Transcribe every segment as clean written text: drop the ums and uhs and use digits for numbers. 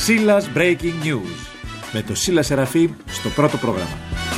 Σίλας Breaking News με το Σίλα Σεραφείμ στο πρώτο πρόγραμμα.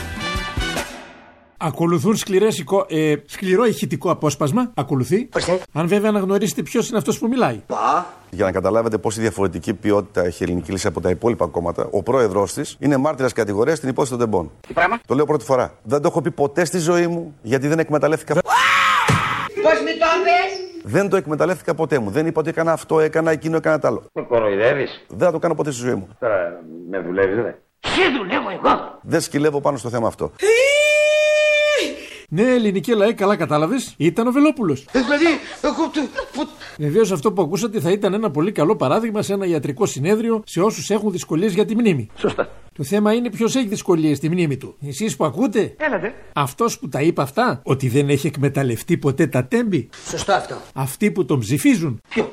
Ακολουθούν σκληρό ηχητικό απόσπασμα. Ακολουθεί. Αν βέβαια αναγνωρίσετε ποιος είναι αυτός που μιλάει. Για να καταλάβετε πόση διαφορετική ποιότητα έχει η Ελληνική Λύση από τα υπόλοιπα κόμματα, ο πρόεδρος της είναι μάρτυρας κατηγορίας στην υπόθεση των τεμπών. Τι πράγμα? Το λέω πρώτη φορά. Δεν το έχω πει ποτέ στη ζωή μου, γιατί δεν εκμεταλλεύτηκα. Πώς μη το πες? Δεν το εκμεταλλεύτηκα ποτέ μου. Δεν είπα ότι έκανα αυτό, έκανα εκείνο, έκανα τ' άλλο. Με κοροϊδεύεις? Δεν θα το κάνω ποτέ στη ζωή μου. Τώρα με δουλεύεις, δε? Σε δουλεύω εγώ. Δεν σκυλεύω πάνω στο θέμα αυτό. Ναι, ελληνική λαέ, καλά κατάλαβες, ήταν ο Βελόπουλος. Δηλαδή, εγώ. Βεβαίως αυτό που ακούσατε θα ήταν ένα πολύ καλό παράδειγμα σε ένα ιατρικό συνέδριο σε όσους έχουν δυσκολίες για τη μνήμη. Σωστά. Το θέμα είναι ποιος έχει δυσκολίες στη μνήμη του. Εσείς που ακούτε. Έλατε. Αυτός που τα είπε αυτά, ότι δεν έχει εκμεταλλευτεί ποτέ τα τέμπη. Σωστό αυτό. Αυτοί που τον ψηφίζουν. Ποιο?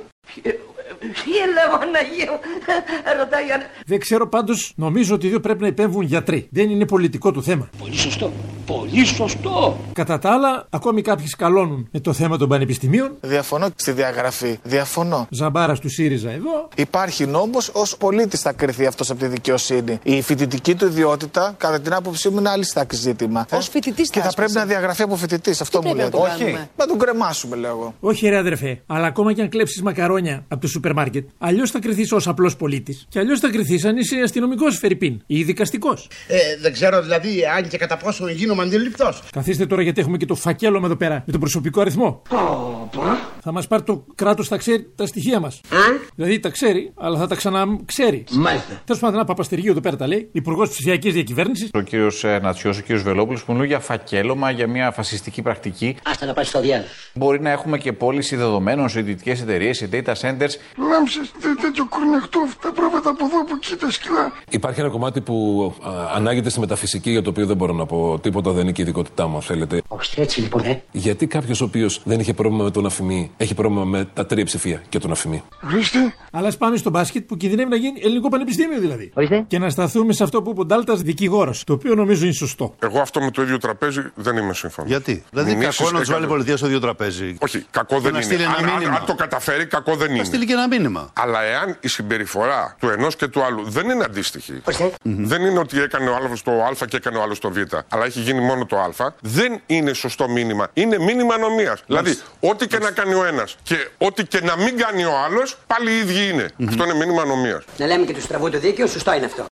Έλα, Παναγία, ρωτάει. Δεν ξέρω, πάντως νομίζω ότι οι δύο πρέπει να επέμβουν γιατροί. Δεν είναι πολιτικό το θέμα. Πολύ σωστό. Πολύ σωστό. Κατά τα άλλα, ακόμη κάποιοι σκαλώνουν με το θέμα των πανεπιστημίων. Διαφωνώ στη διαγραφή. Διαφωνώ. Ζαμπάρας του ΣΥΡΙΖΑ εδώ. Υπάρχει νόμος, ως πολίτης θα κριθεί αυτός από τη δικαιοσύνη. Η φοιτητική του ιδιότητα, κατά την άποψή μου, είναι άλλη στάξη ζήτημα. Ως φοιτητής και θα πρέπει να διαγραφεί από φοιτητής. Αυτό μου λέτε. Όχι. Να τον κρεμάσουμε, λέω εγώ. Όχι, ρε αδερφέ, αλλά ακόμα και αν κλέψεις μακαρόνια από το σούπερ μάρκετ, αλλιώς θα κριθείς ως απλός πολίτης. Και αλλιώς θα κριθείς αν είσαι αστυνομικός, φερρυπίν, ή δικαστικός. Δεν ξέρω δηλαδή αν και κατά πόσο γίνομαι αντιληπτός. Καθίστε τώρα, γιατί έχουμε και το φακέλωμα εδώ πέρα με τον προσωπικό αριθμό. Θα μας πάρει το κράτος, θα ξέρει τα στοιχεία μας. Δηλαδή τα ξέρει, αλλά θα τα ξαναξέρει. Μάλιστα. Τέλος πάντων, ένα Παπαστεργίου εδώ πέρα τα λέει, υπουργός ψηφιακής διακυβέρνησης. Ο κύριος Νατσιός, ο κύριος Βελόπουλος, που μιλούν για φακέλωμα, για μια φασιστική πρακτική. Άστα να πάει στο διάλογο. Μπορεί να έχουμε και πώληση δεδομένων σε ιδιωτικές εταιρείες, σε data centers. Λάμψες τέτοιο κορνεχτό, τα πράγματα από εδώ, από εκεί, τα σκυλά. Υπάρχει ένα κομμάτι που ανάγεται στη μεταφυσική, για το οποίο δεν μπορώ να πω τίποτα, δεν είναι και η ειδικότητά μου, αν θέλετε. Όχι, έτσι λοιπόν, Γιατί κάποιος ο οποίος δεν είχε πρόβλημα με τον αφημί, έχει πρόβλημα με τα τρία ψηφία και τον αφημί. Ορίστε. Αλλά πάμε στο μπάσκετ που κινδυνεύει να γίνει ελληνικό πανεπιστήμιο δηλαδή. Ορίστε. Και να σταθούμε σε αυτό που είπε ο Ντάλτας, δικηγόρος. Το οποίο νομίζω είναι σωστό. Εγώ αυτό με το ίδιο τραπέζι δεν είμαι σύμφωνο. Γιατί? Δηλαδή, κακό να του βάλει η πολιτεία στο ίδιο τραπέζι. Όχι, κακό δεν είναι. Αν το καταφέρει, κακό δεν είναι. Να στείλει και ένα μήνυμα. Αλλά εάν η συμπεριφορά του ενός και του άλλου δεν είναι αντίστοιχη, δεν είναι ότι έκανε ο άλλος το Α και έκανε ο άλλος το Β, αλλά έχει γίνει μόνο το Α, δεν είναι σωστό μήνυμα. Είναι μήνυμα ανομίας. Δηλαδή, ό,τι και να κάνει ο ένας και ό,τι και να μην κάνει ο άλλος, πάλι οι ίδιοι είναι. Αυτό είναι μήνυμα ανομίας. Να λέμε και του στραβού το δίκαιο, σωστό είναι αυτό.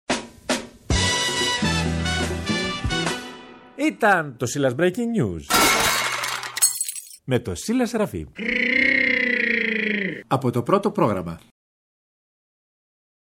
Ήταν το Σίλας Breaking News με το Σίλα Σεραφείμ από το πρώτο πρόγραμμα.